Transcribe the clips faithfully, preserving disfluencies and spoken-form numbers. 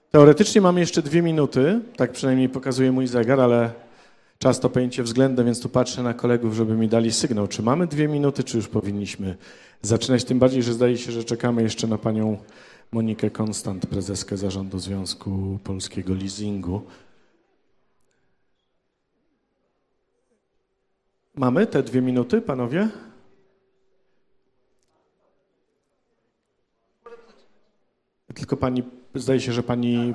Teoretycznie mamy jeszcze dwie minuty, tak przynajmniej pokazuje mój zegar, ale czas to pojęcie względne, więc tu patrzę na kolegów, żeby mi dali sygnał. Czy mamy dwie minuty, czy już powinniśmy zaczynać? Tym bardziej, że zdaje się, że czekamy jeszcze na panią Monikę Konstant, prezeskę Zarządu Związku Polskiego Leasingu. Mamy te dwie minuty, panowie? Tylko pani, zdaje się, że pani...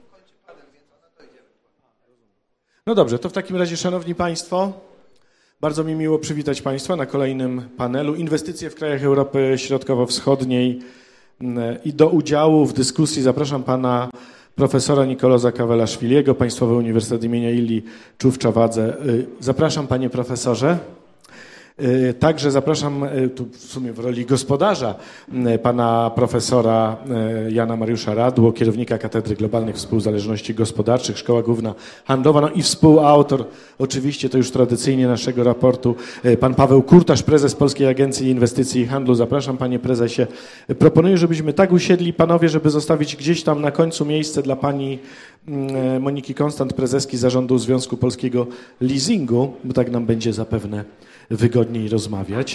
No dobrze, to w takim razie, szanowni państwo, bardzo mi miło przywitać państwa na kolejnym panelu Inwestycje w krajach Europy Środkowo-Wschodniej i do udziału w dyskusji zapraszam pana profesora Nikoloza Kawelaszwiliego, Państwowy Uniwersytet imienia Illi Czówcza-Wadze. Zapraszam, panie profesorze. Także zapraszam tu w sumie w roli gospodarza pana profesora Jana Mariusza Radło, kierownika Katedry Globalnych Współzależności Gospodarczych, Szkoła Główna Handlowa, no i współautor oczywiście to już tradycyjnie naszego raportu, pan Paweł Kurtasz, prezes Polskiej Agencji Inwestycji i Handlu. Zapraszam, panie prezesie. Proponuję, żebyśmy tak usiedli, panowie, żeby zostawić gdzieś tam na końcu miejsce dla pani Moniki Konstant, prezeski Zarządu Związku Polskiego Leasingu, bo tak nam będzie zapewne wygodniej rozmawiać.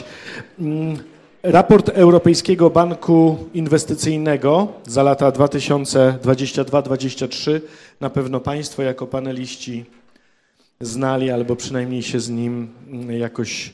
Raport Europejskiego Banku Inwestycyjnego za lata dwa tysiące dwudziesty drugi do dwudziestego trzeciego na pewno państwo jako paneliści znali albo przynajmniej się z nim jakoś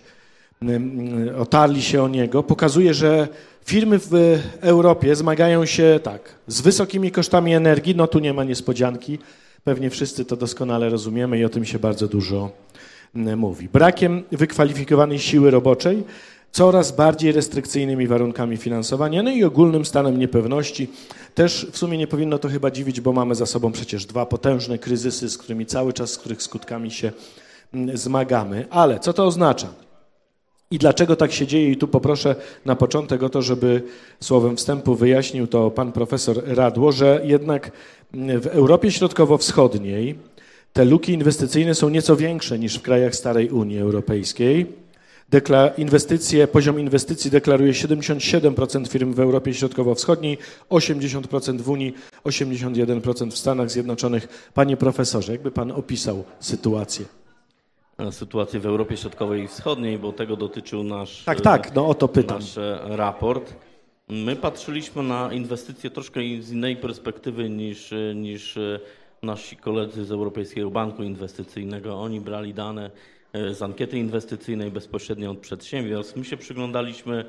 otarli się o niego. Pokazuje, że firmy w Europie zmagają się tak z wysokimi kosztami energii, no tu nie ma niespodzianki, pewnie wszyscy to doskonale rozumiemy i o tym się bardzo dużo mówi. Brakiem wykwalifikowanej siły roboczej, coraz bardziej restrykcyjnymi warunkami finansowania, no i ogólnym stanem niepewności. Też w sumie nie powinno to chyba dziwić, bo mamy za sobą przecież dwa potężne kryzysy, z którymi cały czas, z których skutkami się zmagamy. Ale co to oznacza? I dlaczego tak się dzieje? I tu poproszę na początek o to, żeby słowem wstępu wyjaśnił to pan profesor Radło, że jednak w Europie Środkowo-Wschodniej te luki inwestycyjne są nieco większe niż w krajach starej Unii Europejskiej. Dekla inwestycje, poziom inwestycji deklaruje siedemdziesiąt siedem procent firm w Europie Środkowo-Wschodniej, osiemdziesiąt procent w Unii, osiemdziesiąt jeden procent w Stanach Zjednoczonych. Panie profesorze, jakby pan opisał sytuację? Sytuację w Europie Środkowej i Wschodniej, bo tego dotyczył nasz, tak, tak, no o to pytam. nasz raport. My patrzyliśmy na inwestycje troszkę z innej perspektywy niż, niż nasi koledzy z Europejskiego Banku Inwestycyjnego. Oni brali dane z ankiety inwestycyjnej bezpośrednio od przedsiębiorstw. My się przyglądaliśmy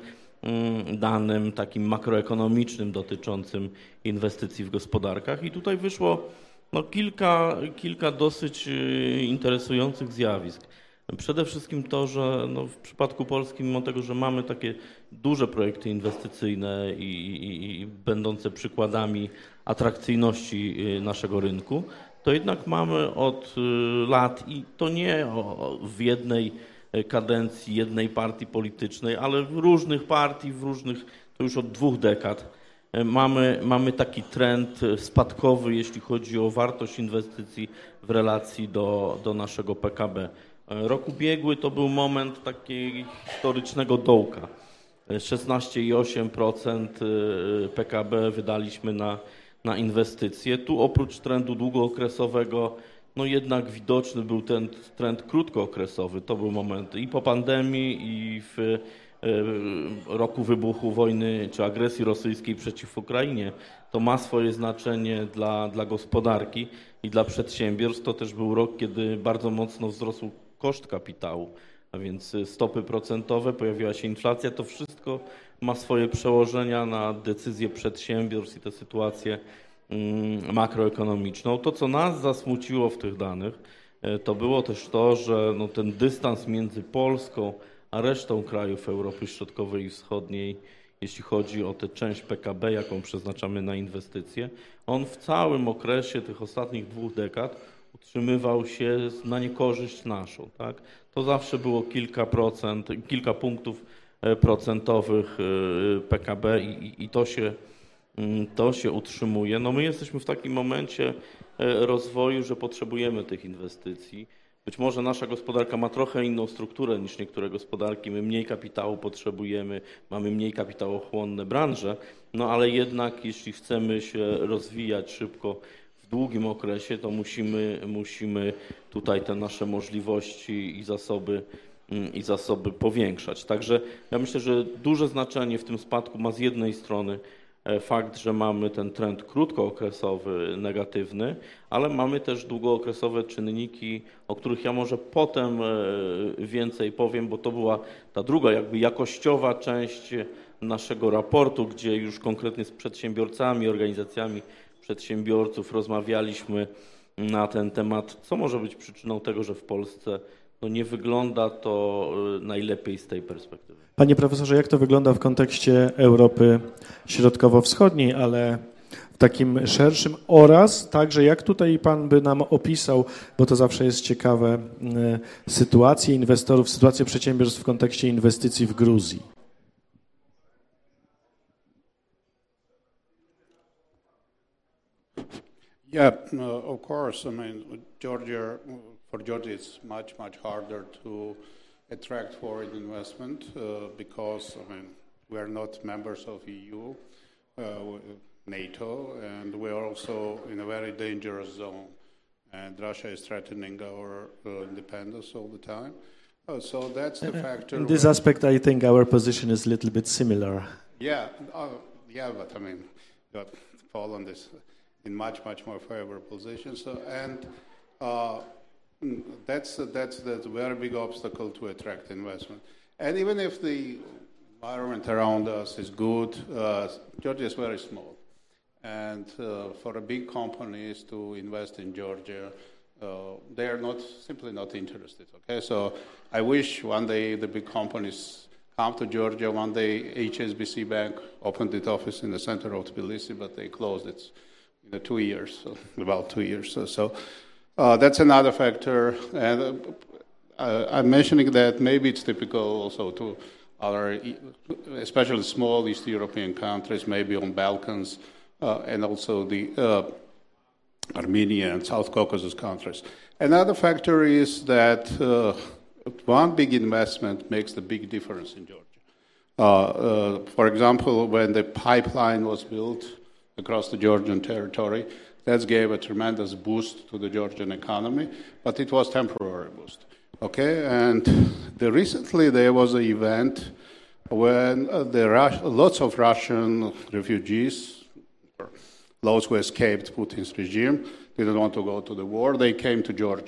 danym takim makroekonomicznym dotyczącym inwestycji w gospodarkach i tutaj wyszło no, kilka, kilka dosyć interesujących zjawisk. Przede wszystkim to, że no, w przypadku Polski, mimo tego, że mamy takie duże projekty inwestycyjne i, i, i będące przykładami atrakcyjności naszego rynku, to jednak mamy od lat i to nie w jednej kadencji, jednej partii politycznej, ale w różnych partii, w różnych, to już od dwóch dekad, mamy, mamy taki trend spadkowy, jeśli chodzi o wartość inwestycji w relacji do, do naszego P K B. Rok ubiegły to był moment takiego historycznego dołka. szesnaście przecinek osiem procent P K B wydaliśmy na, na inwestycje. Tu oprócz trendu długookresowego, no jednak widoczny był ten trend krótkookresowy. To był moment i po pandemii, i w roku wybuchu wojny czy agresji rosyjskiej przeciw Ukrainie. To ma swoje znaczenie dla, dla gospodarki i dla przedsiębiorstw. To też był rok, kiedy bardzo mocno wzrósł koszt kapitału, a więc stopy procentowe, pojawiła się inflacja. To wszystko ma swoje przełożenia na decyzje przedsiębiorstw i tę sytuację makroekonomiczną. To, co nas zasmuciło w tych danych, to było też to, że no, ten dystans między Polską a resztą krajów Europy Środkowej i Wschodniej, jeśli chodzi o tę część P K B, jaką przeznaczamy na inwestycje, on w całym okresie tych ostatnich dwóch dekad utrzymywał się na niekorzyść naszą. Tak? To zawsze było kilka procent, kilka punktów procentowych P K B i, i to się, to się utrzymuje. No my jesteśmy w takim momencie rozwoju, że potrzebujemy tych inwestycji. Być może nasza gospodarka ma trochę inną strukturę niż niektóre gospodarki. My mniej kapitału potrzebujemy, mamy mniej kapitałochłonne branże, no ale jednak jeśli chcemy się rozwijać szybko w długim okresie, to musimy, musimy tutaj te nasze możliwości i zasoby, i zasoby powiększać. Także ja myślę, że duże znaczenie w tym spadku ma z jednej strony fakt, że mamy ten trend krótkookresowy, negatywny, ale mamy też długookresowe czynniki, o których ja może potem więcej powiem, bo to była ta druga jakby jakościowa część naszego raportu, gdzie już konkretnie z przedsiębiorcami, organizacjami przedsiębiorców rozmawialiśmy na ten temat, co może być przyczyną tego, że w Polsce no nie wygląda to najlepiej z tej perspektywy. Panie profesorze, jak to wygląda w kontekście Europy Środkowo-Wschodniej, ale w takim szerszym oraz także jak tutaj pan by nam opisał, bo to zawsze jest ciekawe, sytuację inwestorów, sytuację przedsiębiorstw w kontekście inwestycji w Gruzji? Yeah, uh, of course. I mean, Georgia, for Georgia, it's much, much harder to attract foreign investment uh, because, I mean, we are not members of E U, uh, NATO, and we are also in a very dangerous zone. And Russia is threatening our uh, independence all the time. Uh, so that's the factor. In this aspect, I think our position is a little bit similar. Yeah, uh, yeah, but I mean, Poland is in much, much more favorable position. So, and uh, that's that's that's a very big obstacle to attract investment. And even if the environment around us is good, uh, Georgia is very small, and uh, for a big companies to invest in Georgia, uh, they are not simply not interested. Okay, so I wish one day the big companies come to Georgia. One day, H S B C Bank opened its office in the center of Tbilisi, but they closed it in the two years, so about two years. So, so uh, that's another factor. And uh, I'm mentioning that maybe it's typical also to other, especially small East European countries, maybe on Balkans, uh, and also the uh, Armenia and South Caucasus countries. Another factor is that uh, one big investment makes the big difference in Georgia. Uh, uh, for example, when the pipeline was built across the Georgian territory, that gave a tremendous boost to the Georgian economy, but it was temporary boost. Okay, and the, recently there was an event when uh, the Rus- lots of Russian refugees, those who escaped Putin's regime, didn't want to go to the war. They came to Georgia.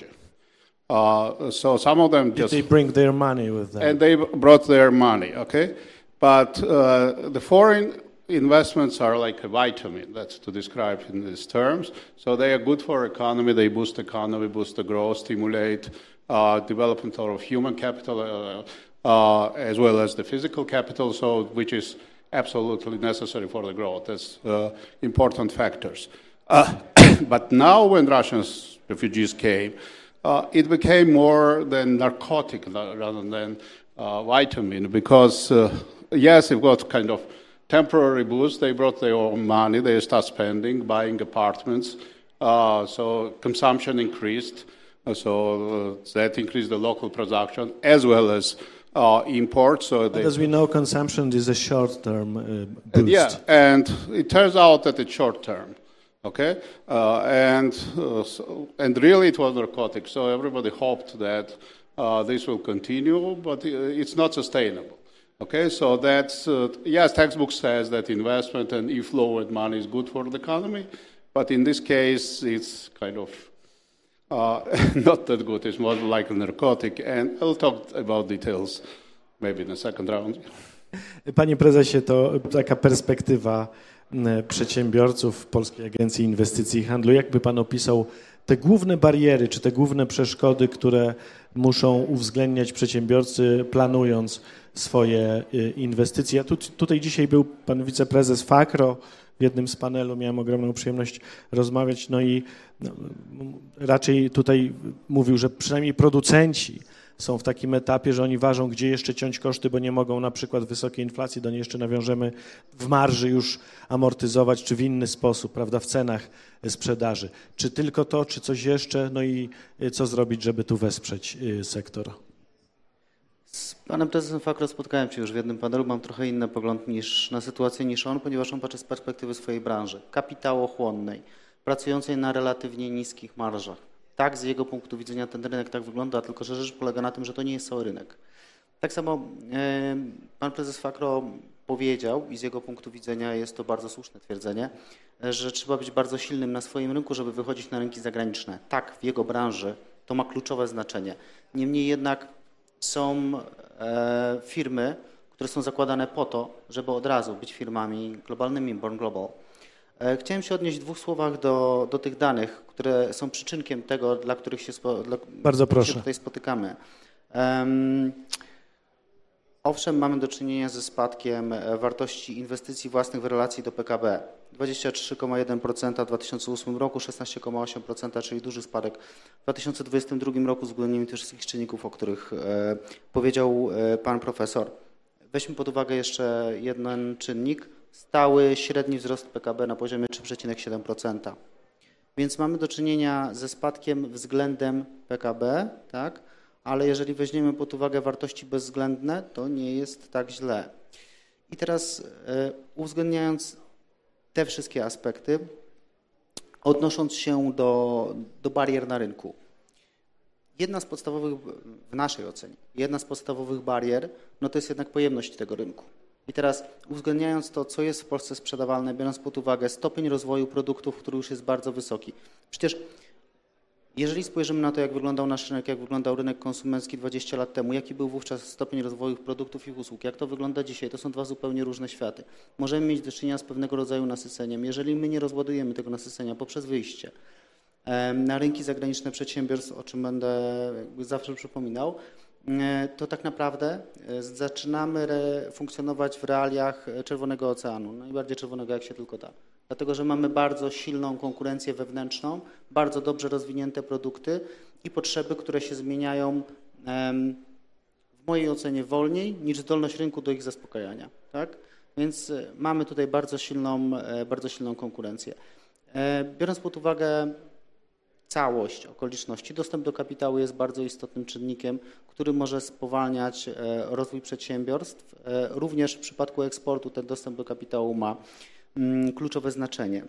Uh, so some of them just... Did they bring their money with them? And they brought their money, okay? But uh, the foreign investments are like a vitamin, that's to describe in these terms. So they are good for economy, they boost economy, boost the growth, stimulate uh, development of human capital, uh, uh, as well as the physical capital, so which is absolutely necessary for the growth. That's uh, important factors. Uh, but now when Russian refugees came, uh, it became more than narcotic rather than uh, vitamin, because uh, yes, it got kind of temporary boost. They brought their own money. They start spending, buying apartments. Uh, so consumption increased. Uh, so uh, that increased the local production as well as uh, imports. So they, as we know, consumption is a short-term uh, boost. And yeah, and it turns out that it's short-term. Okay, uh, and uh, so, and really it was narcotic. So everybody hoped that uh, this will continue, but it's not sustainable. Okay, so that's, uh, yes, textbook says that investment and e-flow and money is good for the economy, but in this case, it's kind of uh, not that good. It's more like a narcotic, and I'll talk about details maybe in the second round. Panie prezesie, to taka perspektywa przedsiębiorców Polskiej Agencji Inwestycji i Handlu. Jakby pan opisał te główne bariery, czy te główne przeszkody, które muszą uwzględniać przedsiębiorcy, planując swoje inwestycje? Ja tu, tutaj dzisiaj był pan wiceprezes Fakro, w jednym z panelu miałem ogromną przyjemność rozmawiać, no i no, raczej tutaj mówił, że przynajmniej producenci są w takim etapie, że oni ważą, gdzie jeszcze ciąć koszty, bo nie mogą na przykład wysokiej inflacji, do niej jeszcze nawiążemy, w marży już amortyzować, czy w inny sposób, prawda, w cenach sprzedaży. Czy tylko to, czy coś jeszcze, no i co zrobić, żeby tu wesprzeć sektor? Z panem prezesem Fakro spotkałem się już w jednym panelu, mam trochę inny pogląd niż na sytuację niż on, ponieważ on patrzy z perspektywy swojej branży, kapitałochłonnej. pracującej na relatywnie niskich marżach. Tak, z jego punktu widzenia ten rynek tak wygląda, tylko że rzecz polega na tym, że to nie jest cały rynek. Tak samo e, pan prezes Fakro powiedział i z jego punktu widzenia jest to bardzo słuszne twierdzenie, że trzeba być bardzo silnym na swoim rynku, żeby wychodzić na rynki zagraniczne. Tak, w jego branży to ma kluczowe znaczenie. Niemniej jednak są e, firmy, które są zakładane po to, żeby od razu być firmami globalnymi, Born Global. E, chciałem się odnieść w dwóch słowach do, do tych danych, które są przyczynkiem tego, dla których się, spo, dla, Bardzo proszę. się tutaj spotykamy. Um, Owszem, mamy do czynienia ze spadkiem wartości inwestycji własnych w relacji do P K B. dwadzieścia trzy przecinek jeden procent w dwa tysiące ósmym roku, szesnaście przecinek osiem procent, czyli duży spadek w dwa tysiące dwudziestym drugim roku z uwzględnieniem tych wszystkich czynników, o których e, powiedział e, pan profesor. Weźmy pod uwagę jeszcze jeden czynnik. Stały średni wzrost P K B na poziomie trzy przecinek siedem procent. Więc mamy do czynienia ze spadkiem względem P K B, tak? Ale jeżeli weźmiemy pod uwagę wartości bezwzględne, to nie jest tak źle. I teraz uwzględniając te wszystkie aspekty, odnosząc się do, do barier na rynku. Jedna z podstawowych, w naszej ocenie, jedna z podstawowych barier, no to jest jednak pojemność tego rynku. I teraz uwzględniając to, co jest w Polsce sprzedawalne, biorąc pod uwagę stopień rozwoju produktów, który już jest bardzo wysoki. Przecież jeżeli spojrzymy na to, jak wyglądał nasz rynek, jak wyglądał rynek konsumencki dwadzieścia lat temu, jaki był wówczas stopień rozwoju produktów i usług, jak to wygląda dzisiaj, to są dwa zupełnie różne światy. Możemy mieć do czynienia z pewnego rodzaju nasyceniem. Jeżeli my nie rozładujemy tego nasycenia poprzez wyjście na rynki zagraniczne przedsiębiorstw, o czym będę zawsze przypominał, to tak naprawdę zaczynamy funkcjonować w realiach Czerwonego Oceanu, najbardziej czerwonego jak się tylko da. Dlatego, że mamy bardzo silną konkurencję wewnętrzną, bardzo dobrze rozwinięte produkty i potrzeby, które się zmieniają w mojej ocenie wolniej niż zdolność rynku do ich zaspokajania. Tak? Więc mamy tutaj bardzo silną, bardzo silną konkurencję. Biorąc pod uwagę całość okoliczności, dostęp do kapitału jest bardzo istotnym czynnikiem, który może spowalniać rozwój przedsiębiorstw. Również w przypadku eksportu ten dostęp do kapitału ma kluczowe znaczenie.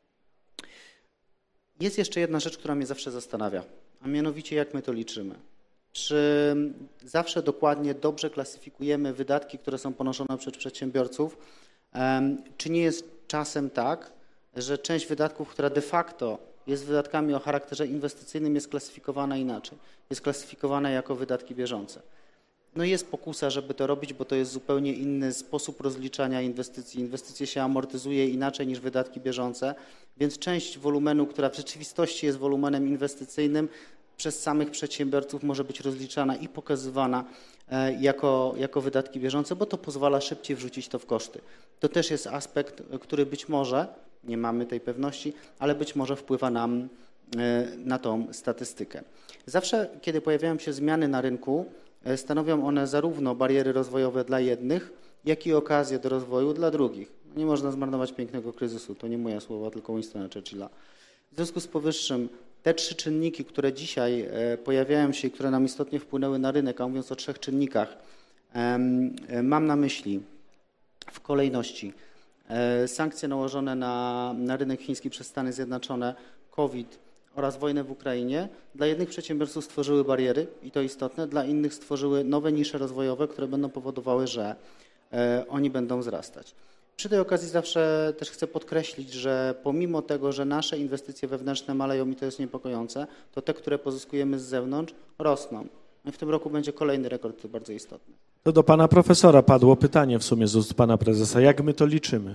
Jest jeszcze jedna rzecz, która mnie zawsze zastanawia, a mianowicie jak my to liczymy. Czy zawsze dokładnie dobrze klasyfikujemy wydatki, które są ponoszone przez przedsiębiorców, czy nie jest czasem tak, że część wydatków, która de facto jest wydatkami o charakterze inwestycyjnym, jest klasyfikowana inaczej, jest klasyfikowana jako wydatki bieżące. No jest pokusa, żeby to robić, bo to jest zupełnie inny sposób rozliczania inwestycji. Inwestycje się amortyzuje inaczej niż wydatki bieżące, więc część wolumenu, która w rzeczywistości jest wolumenem inwestycyjnym, przez samych przedsiębiorców może być rozliczana i pokazywana jako, jako wydatki bieżące, bo to pozwala szybciej wrzucić to w koszty. To też jest aspekt, który być może, nie mamy tej pewności, ale być może wpływa nam na tą statystykę. Zawsze, kiedy pojawiają się zmiany na rynku, stanowią one zarówno bariery rozwojowe dla jednych, jak i okazje do rozwoju dla drugich. Nie można zmarnować pięknego kryzysu, to nie moje słowa, tylko Winstona Churchilla. W związku z powyższym te trzy czynniki, które dzisiaj pojawiają się i które nam istotnie wpłynęły na rynek, a mówiąc o trzech czynnikach, mam na myśli w kolejności sankcje nałożone na, na rynek chiński przez Stany Zjednoczone, COVID oraz wojnę w Ukrainie, dla jednych przedsiębiorców stworzyły bariery i to istotne, dla innych stworzyły nowe nisze rozwojowe, które będą powodowały, że oni będą wzrastać. Przy tej okazji zawsze też chcę podkreślić, że pomimo tego, że nasze inwestycje wewnętrzne maleją i to jest niepokojące, to te, które pozyskujemy z zewnątrz, rosną. I w tym roku będzie kolejny rekord bardzo istotny. To do pana profesora padło pytanie w sumie z ust pana prezesa. Jak my to liczymy?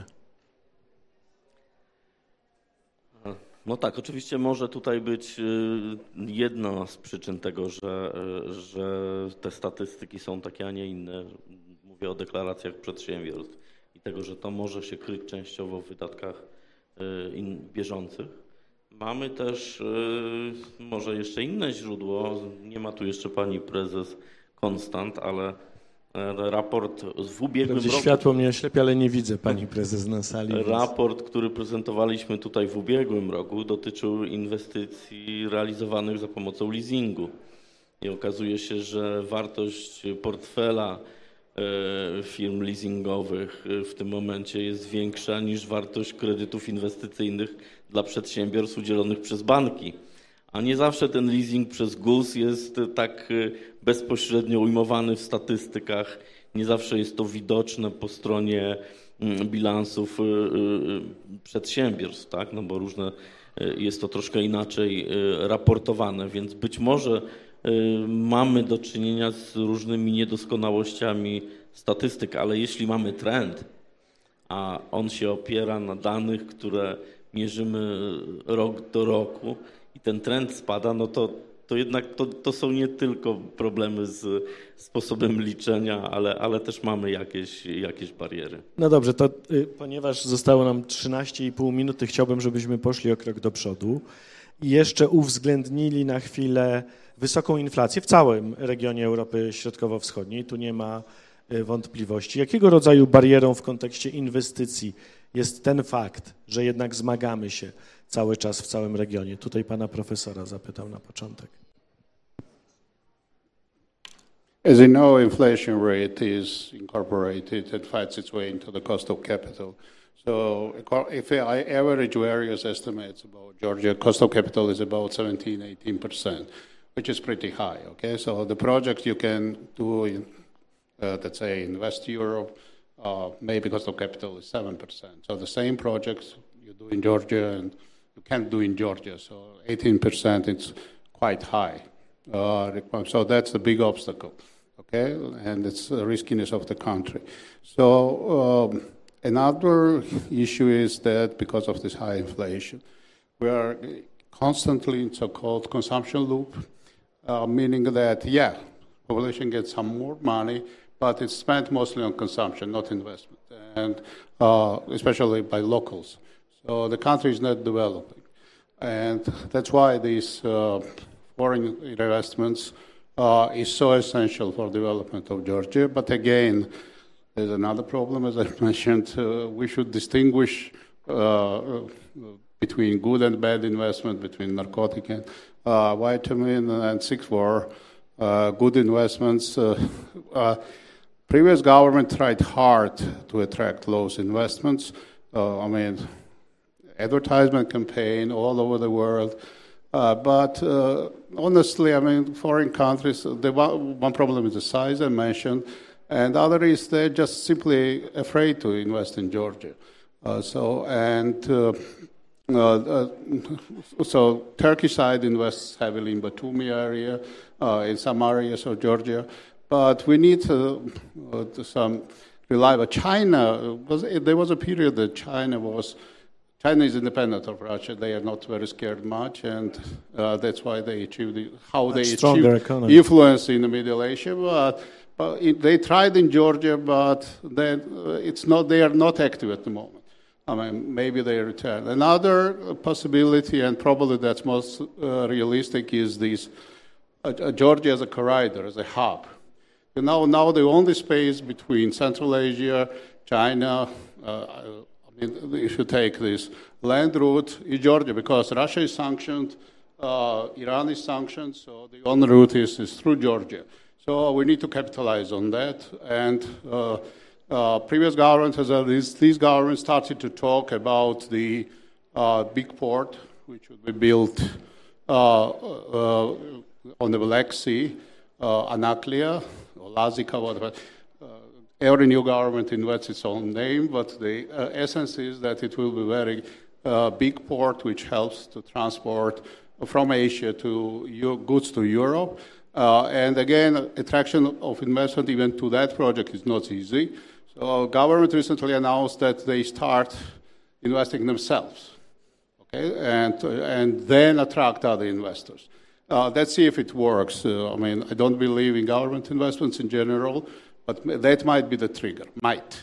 No tak, oczywiście może tutaj być jedna z przyczyn tego, że, że te statystyki są takie, a nie inne. Mówię o deklaracjach przedsiębiorstw i tego, że to może się kryć częściowo w wydatkach bieżących. Mamy też może jeszcze inne źródło, nie ma tu jeszcze pani prezes Konstant, ale raport w ubiegłym roku. Światło mnie oślepia, ale nie widzę pani prezes na sali. Raport, który prezentowaliśmy tutaj w ubiegłym roku, dotyczył inwestycji realizowanych za pomocą leasingu. I okazuje się, że wartość portfela firm leasingowych w tym momencie jest większa niż wartość kredytów inwestycyjnych dla przedsiębiorstw udzielonych przez banki. A nie zawsze ten leasing przez G U S jest tak bezpośrednio ujmowany w statystykach, nie zawsze jest to widoczne po stronie bilansów przedsiębiorstw, tak? No bo różne, jest to troszkę inaczej raportowane, więc być może mamy do czynienia z różnymi niedoskonałościami statystyk, ale jeśli mamy trend, a on się opiera na danych, które mierzymy rok do roku i ten trend spada, no to, to jednak to, to są nie tylko problemy z sposobem liczenia, ale, ale też mamy jakieś, jakieś bariery. No dobrze, to y, ponieważ zostało nam trzynaście i pół minuty, chciałbym, żebyśmy poszli o krok do przodu i jeszcze uwzględnili na chwilę wysoką inflację w całym regionie Europy Środkowo-Wschodniej. Tu nie ma y, wątpliwości. Jakiego rodzaju barierą w kontekście inwestycji jest ten fakt, że jednak zmagamy się cały czas w całym regionie? Tutaj pana profesora zapytał na początek. As you know, inflation rate is incorporated and finds its way into the cost of capital. So if I average various estimates about Georgia, cost of capital is about seventeen, eighteen percent, which is pretty high, okay? So the project you can do in, uh, let's say, in West Europe, uh, maybe cost of capital is seven percent. So the same projects you do in Georgia and you can't do in Georgia. So eighteen percent, it's quite high. Uh, so that's a big obstacle, okay? And it's the riskiness of the country. So um, another issue is that because of this high inflation, we are constantly in so-called consumption loop, uh, meaning that, yeah, population gets some more money, but it's spent mostly on consumption, not investment, and uh, especially by locals. So the country is not developing. And that's why these uh, foreign investments uh, is so essential for development of Georgia. But again, there's another problem, as I mentioned. Uh, we should distinguish uh, between good and bad investment, between narcotic and uh, vitamin and six for uh, good investments. Uh, uh, previous government tried hard to attract those investments. Uh, I mean, advertisement campaign all over the world. Uh, but uh, honestly, I mean, foreign countries, the one, one problem is the size I mentioned, and the other is they're just simply afraid to invest in Georgia. Uh, so, and uh, uh, uh, so Turkish side invests heavily in Batumi area, uh, in some areas of Georgia, but we need uh, uh, some reliable. China, was, there was a period that China was China is independent of Russia. They are not very scared much, and uh, that's why they achieved the, how they achieved economy. influence in the Middle Asia. But, but it, they tried in Georgia, but then uh, it's not. They are not active at the moment. I mean, maybe they return. Another possibility, and probably that's most uh, realistic, is this uh, uh, Georgia as a corridor, as a hub. You know, now the only space between Central Asia, China. Uh, If you take this land route in Georgia, because Russia is sanctioned, uh, Iran is sanctioned, so the only route is, is through Georgia. So we need to capitalize on that. And uh, uh, previous governments, as these, these governments started to talk about the uh, big port, which would be built uh, uh, on the Black Sea, uh, Anaklia, or Lazika, whatever. Every new government invents its own name, but the uh, essence is that it will be a very uh, big port which helps to transport from Asia to U- goods to Europe. Uh, and again, attraction of investment even to that project is not easy. So government recently announced that they start investing themselves, okay, and, uh, and then attract other investors. Uh, let's see if it works. Uh, I mean, I don't believe in government investments in general, but that might be the trigger. Might.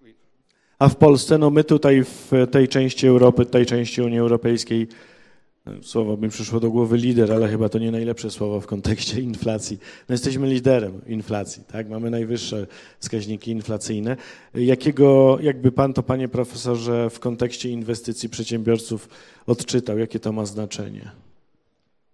A w Polsce, no my tutaj w tej części Europy, tej części Unii Europejskiej, słowo mi przyszło do głowy lider, ale chyba to nie najlepsze słowo w kontekście inflacji. No jesteśmy liderem inflacji, tak? Mamy najwyższe wskaźniki inflacyjne. Jakiego, jakby pan to, panie profesorze, w kontekście inwestycji przedsiębiorców odczytał, jakie to ma znaczenie?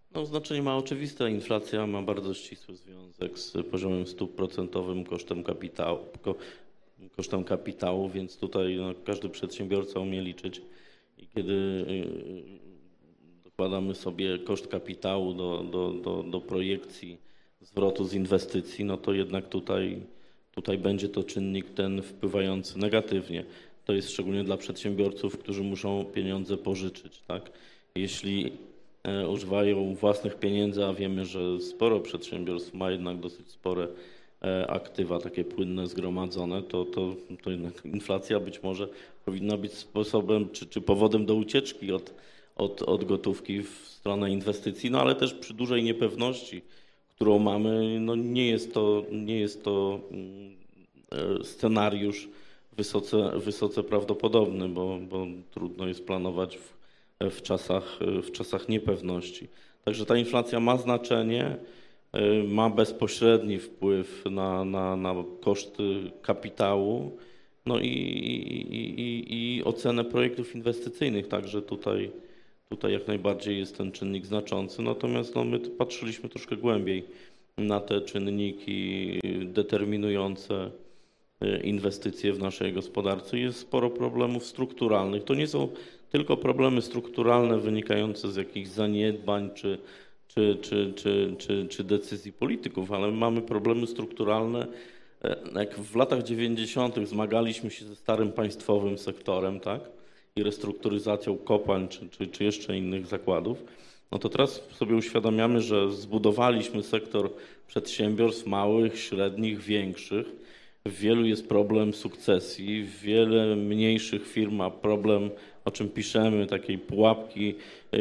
No, znaczenie ma oczywiste. Inflacja ma bardzo ścisły związek z poziomem stóp procentowym, kosztem kapitału, ko, kosztem kapitału, więc tutaj no, każdy przedsiębiorca umie liczyć i kiedy yy, dokładamy sobie koszt kapitału do, do, do, do projekcji zwrotu z inwestycji, no to jednak tutaj, tutaj będzie to czynnik ten wpływający negatywnie. To jest szczególnie dla przedsiębiorców, którzy muszą pieniądze pożyczyć, tak? Jeśli e, używają własnych pieniędzy, a wiemy, że sporo przedsiębiorstw ma jednak dosyć spore e, aktywa takie płynne zgromadzone, to, to, to jednak inflacja być może powinna być sposobem czy, czy powodem do ucieczki od, od, od gotówki w stronę inwestycji, no ale też przy dużej niepewności, którą mamy, no nie jest to, nie jest to e, scenariusz wysoce, wysoce prawdopodobny, bo, bo trudno jest planować w, w, czasach, w czasach niepewności. Także ta inflacja ma znaczenie, ma bezpośredni wpływ na, na, na koszty kapitału, no i, i, i, i ocenę projektów inwestycyjnych, także tutaj, tutaj jak najbardziej jest ten czynnik znaczący, natomiast no, my patrzyliśmy troszkę głębiej na te czynniki determinujące inwestycje w naszej gospodarce. Jest sporo problemów strukturalnych. To nie są tylko problemy strukturalne wynikające z jakichś zaniedbań czy, czy, czy, czy, czy, czy decyzji polityków, ale mamy problemy strukturalne. Jak w latach dziewięćdziesiątych zmagaliśmy się ze starym państwowym sektorem, tak, i restrukturyzacją kopalń czy, czy, czy jeszcze innych zakładów, no to teraz sobie uświadamiamy, że zbudowaliśmy sektor przedsiębiorstw małych, średnich, większych. W wielu jest problem sukcesji, w wiele mniejszych firm ma problem, o czym piszemy, takiej pułapki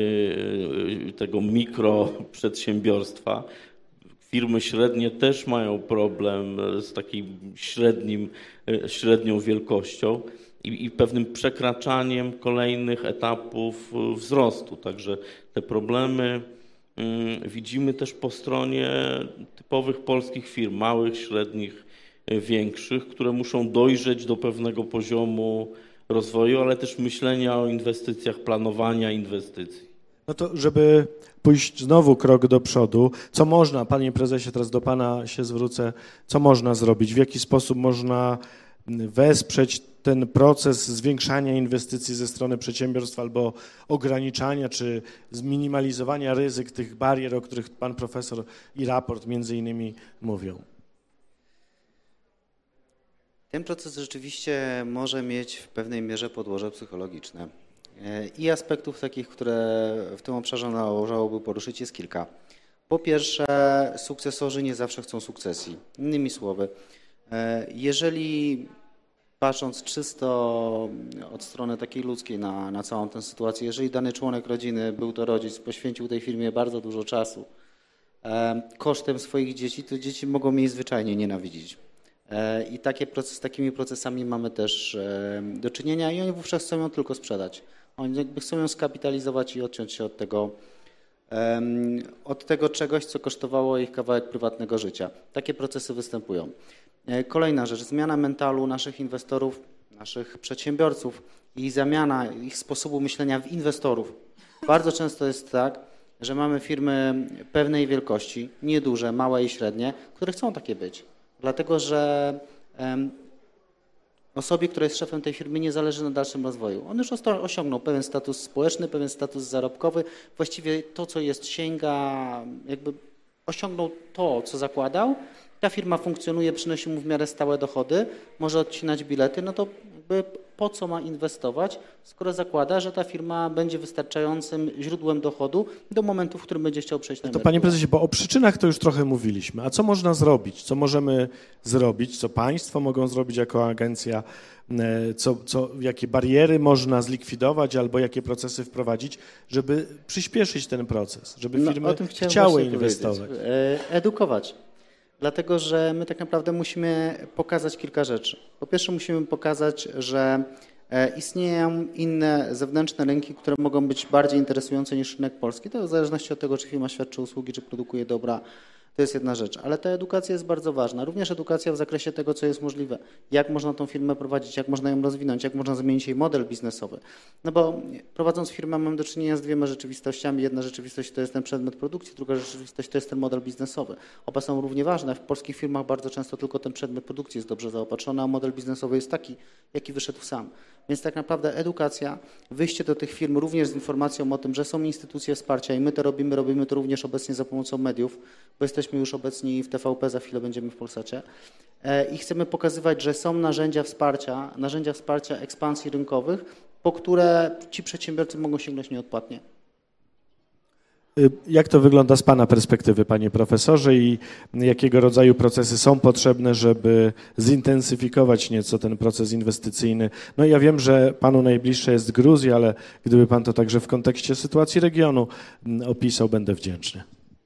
yy, tego mikroprzedsiębiorstwa. Firmy średnie też mają problem z takim średnim, yy, średnią wielkością i, i pewnym przekraczaniem kolejnych etapów wzrostu. Także te problemy yy, widzimy też po stronie typowych polskich firm, małych, średnich, większych, które muszą dojrzeć do pewnego poziomu rozwoju, ale też myślenia o inwestycjach, planowania inwestycji. No to żeby pójść znowu krok do przodu, co można, panie prezesie, teraz do pana się zwrócę, co można zrobić, w jaki sposób można wesprzeć ten proces zwiększania inwestycji ze strony przedsiębiorstw albo ograniczania czy zminimalizowania ryzyk tych barier, o których pan profesor i raport między innymi mówią. Ten proces rzeczywiście może mieć w pewnej mierze podłoże psychologiczne. I aspektów takich, które w tym obszarze należałoby poruszyć, jest kilka. Po pierwsze, sukcesorzy nie zawsze chcą sukcesji. Innymi słowy, jeżeli patrząc czysto od strony takiej ludzkiej na, na całą tę sytuację, jeżeli dany członek rodziny, był to rodzic, poświęcił tej firmie bardzo dużo czasu kosztem swoich dzieci, to dzieci mogą jej zwyczajnie nienawidzić. I takie proces, z takimi procesami mamy też do czynienia i oni wówczas chcą ją tylko sprzedać. Oni jakby chcą ją skapitalizować i odciąć się od tego, od tego czegoś, co kosztowało ich kawałek prywatnego życia. Takie procesy występują. Kolejna rzecz, zmiana mentalu naszych inwestorów, naszych przedsiębiorców i zamiana ich sposobu myślenia w inwestorów. Bardzo często jest tak, że mamy firmy pewnej wielkości, nieduże, małe i średnie, które chcą takie być. Dlatego, że um, osobie, która jest szefem tej firmy, nie zależy na dalszym rozwoju. On już osiągnął pewien status społeczny, pewien status zarobkowy. Właściwie to, co jest, sięga, jakby osiągnął to, co zakładał. Ta firma funkcjonuje, przynosi mu w miarę stałe dochody, może odcinać bilety, no to jakby po co ma inwestować, skoro zakłada, że ta firma będzie wystarczającym źródłem dochodu do momentu, w którym będzie chciał przejść na emeryturę. To panie prezesie, bo o przyczynach to już trochę mówiliśmy. A co można zrobić? Co możemy zrobić? Co państwo mogą zrobić jako agencja? Co, co, jakie bariery można zlikwidować albo jakie procesy wprowadzić, żeby przyspieszyć ten proces, żeby firmy no, o tym chciały inwestować? Edukować. Dlatego, że my tak naprawdę musimy pokazać kilka rzeczy. Po pierwsze musimy pokazać, że istnieją inne zewnętrzne rynki, które mogą być bardziej interesujące niż rynek polski. To w zależności od tego, czy firma świadczy usługi, czy produkuje dobra To jest jedna rzecz, ale ta edukacja jest bardzo ważna. Również edukacja w zakresie tego, co jest możliwe. Jak można tą firmę prowadzić, jak można ją rozwinąć, jak można zmienić jej model biznesowy. No bo prowadząc firmę mamy do czynienia z dwiema rzeczywistościami. Jedna rzeczywistość to jest ten przedmiot produkcji, druga rzeczywistość to jest ten model biznesowy. Oba są równie ważne. W polskich firmach bardzo często tylko ten przedmiot produkcji jest dobrze zaopatrzony, a model biznesowy jest taki, jaki wyszedł sam. Więc tak naprawdę edukacja, wyjście do tych firm również z informacją o tym, że są instytucje wsparcia i my to robimy, robimy to również obecnie za pomocą mediów, bo jesteśmy już obecni w T V P, za chwilę będziemy w Polsacie i chcemy pokazywać, że są narzędzia wsparcia, narzędzia wsparcia ekspansji rynkowych, po które ci przedsiębiorcy mogą sięgnąć nieodpłatnie. Jak to wygląda z Pana perspektywy, Panie Profesorze, i jakiego rodzaju procesy są potrzebne, żeby zintensyfikować nieco ten proces inwestycyjny? No ja wiem, że Panu najbliższa jest Gruzja, ale gdyby Pan to także w kontekście sytuacji regionu opisał, będę wdzięczny.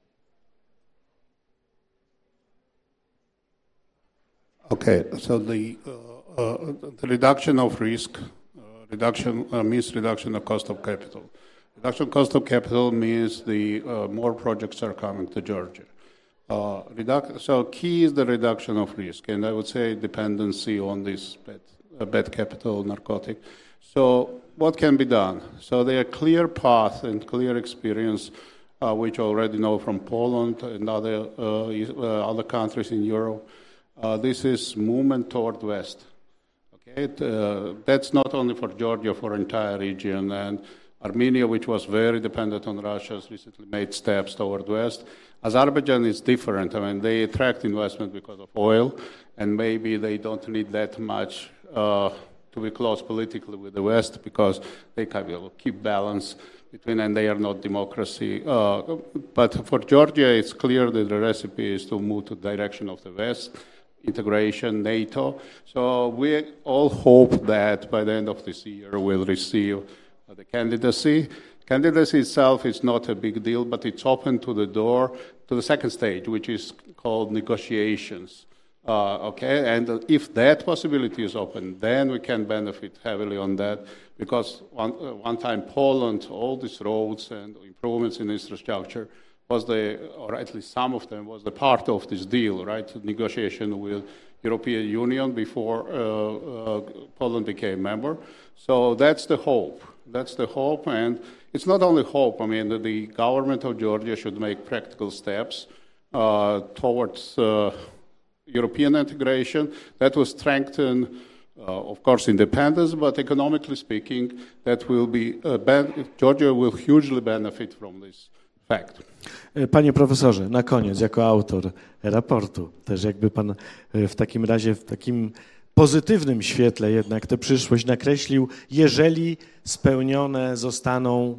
Okay, so the, uh, uh, the reduction of risk, uh, reduction uh, means reduction of cost of capital. Reduction cost of capital means the uh, more projects are coming to Georgia. Uh, reduc- so key is the reduction of risk, and I would say dependency on this bad, uh, bad capital narcotic. So what can be done? So there are clear path and clear experience, uh, which you already know from Poland and other uh, uh, other countries in Europe. Uh, this is movement toward West. Okay, it, uh, that's not only for Georgia, for entire region, and Armenia, which was very dependent on Russia, has recently made steps toward West. Azerbaijan is different. I mean, they attract investment because of oil, and maybe they don't need that much uh, to be close politically with the West because they can keep balance between, and they are not democracy. Uh, but for Georgia, it's clear that the recipe is to move to the direction of the West, integration, NATO. So we all hope that by the end of this year we'll receive uh, the candidacy. Candidacy itself is not a big deal, but it's open to the door to the second stage, which is called negotiations. Uh, okay, and uh, if that possibility is open, then we can benefit heavily on that, because one, uh, one time Poland, all these roads and improvements in infrastructure was the, or at least some of them, was the part of this deal, right? Negotiation with European Union before uh, uh, Poland became member. So that's the hope. That's the hope, and it's not only hope. I mean, the, the government of Georgia should make practical steps uh, towards uh, European integration that will strengthen, uh, of course, independence, but economically speaking, that will be, uh, ben- Georgia will hugely benefit from this fact. Panie profesorze, na koniec, jako autor raportu, też jakby pan w takim razie w takim pozytywnym świetle jednak tę przyszłość nakreślił, jeżeli spełnione zostaną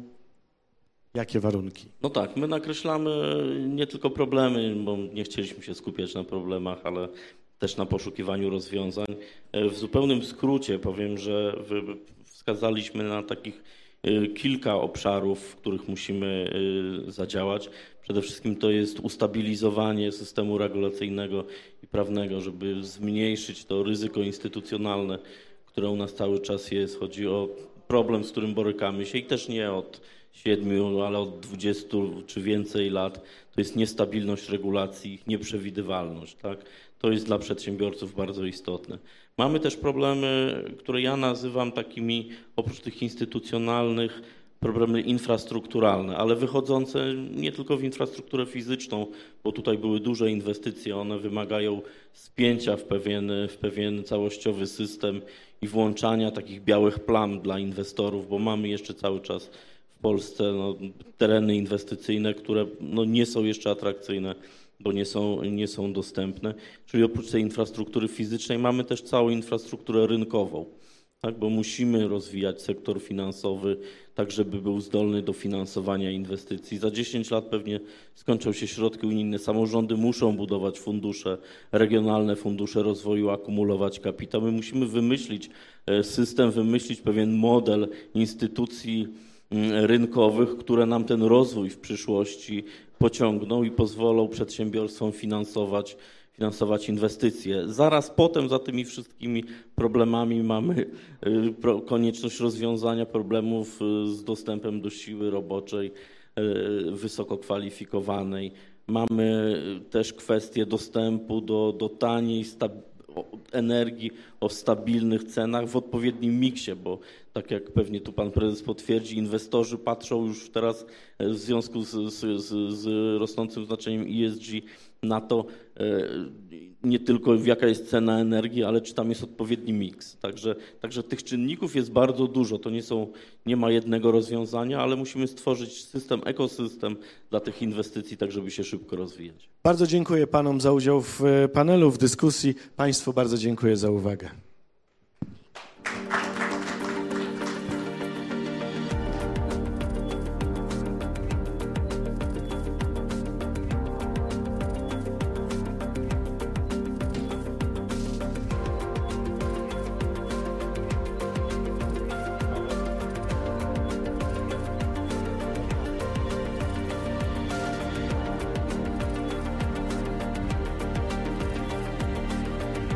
jakie warunki? No tak, my nakreślamy nie tylko problemy, bo nie chcieliśmy się skupiać na problemach, ale też na poszukiwaniu rozwiązań. W zupełnym skrócie powiem, że wskazaliśmy na takich kilka obszarów, w których musimy zadziałać. Przede wszystkim to jest ustabilizowanie systemu regulacyjnego i prawnego, żeby zmniejszyć to ryzyko instytucjonalne, które u nas cały czas jest. Chodzi o problem, z którym borykamy się i też nie od siedmiu, ale od dwudziestu czy więcej lat. To jest niestabilność regulacji, ich nieprzewidywalność. Tak? To jest dla przedsiębiorców bardzo istotne. Mamy też problemy, które ja nazywam takimi, oprócz tych instytucjonalnych, problemy infrastrukturalne, ale wychodzące nie tylko w infrastrukturę fizyczną, bo tutaj były duże inwestycje, one wymagają spięcia w pewien, w pewien całościowy system i włączania takich białych plam dla inwestorów, bo mamy jeszcze cały czas w Polsce no, tereny inwestycyjne, które no, nie są jeszcze atrakcyjne, bo nie są, nie są dostępne. Czyli oprócz tej infrastruktury fizycznej mamy też całą infrastrukturę rynkową, tak, bo musimy rozwijać sektor finansowy tak, żeby był zdolny do finansowania inwestycji. Za dziesięć lat pewnie skończą się środki unijne, samorządy muszą budować fundusze, regionalne fundusze rozwoju, akumulować kapitał. My musimy wymyślić system, wymyślić pewien model instytucji rynkowych, które nam ten rozwój w przyszłości pociągną i pozwolą przedsiębiorstwom finansować, finansować inwestycje. Zaraz potem za tymi wszystkimi problemami mamy konieczność rozwiązania problemów z dostępem do siły roboczej wysoko kwalifikowanej. Mamy też kwestię dostępu do, do taniej energii o stabilnych cenach w odpowiednim miksie, bo tak jak pewnie tu pan prezes potwierdzi, inwestorzy patrzą już teraz w związku z, z, z, z rosnącym znaczeniem E S G na to nie tylko jaka jest cena energii, ale czy tam jest odpowiedni miks. Także, także tych czynników jest bardzo dużo. To nie są, nie ma jednego rozwiązania, ale musimy stworzyć system, ekosystem dla tych inwestycji, tak żeby się szybko rozwijać. Bardzo dziękuję panom za udział w panelu, w dyskusji. Państwu bardzo dziękuję za uwagę.